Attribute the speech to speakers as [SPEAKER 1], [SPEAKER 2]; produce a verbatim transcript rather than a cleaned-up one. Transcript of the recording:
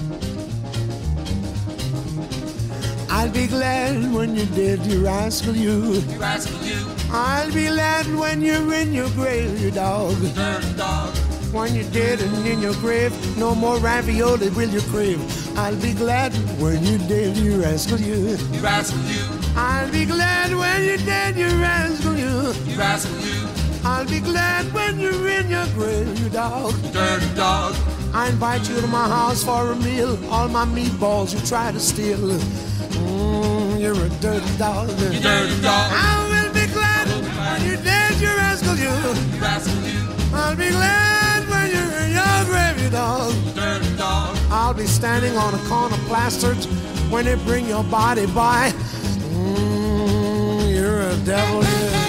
[SPEAKER 1] I'll be glad when you're dead, you rascal, you.
[SPEAKER 2] You rascal, you.
[SPEAKER 1] I'll be glad when you're in your grave, you dog.
[SPEAKER 2] Dirty dog.
[SPEAKER 1] When you're dead and in your grave, no more ravioli will you crave. I'll be glad when you're dead, you rascal, you.
[SPEAKER 2] You rascal, you.
[SPEAKER 1] I'll be glad when you're dead, you rascal, you.
[SPEAKER 2] You rascal, you.
[SPEAKER 1] I'll be glad when you're in your grave, you dog.
[SPEAKER 2] Dirty dog.
[SPEAKER 1] I invite you to my house for a meal. All my meatballs you try to steal. Mm, you're a dirty dog.
[SPEAKER 2] You dirty dog.
[SPEAKER 1] I will be glad when you're dead, you rascal, you.
[SPEAKER 2] You rascal, you.
[SPEAKER 1] I'll be glad when you're in your grave, you dog.
[SPEAKER 2] Dirty dog.
[SPEAKER 1] I'll be standing on a corner plastered when they bring your body by. Mm, you're a devil, yeah.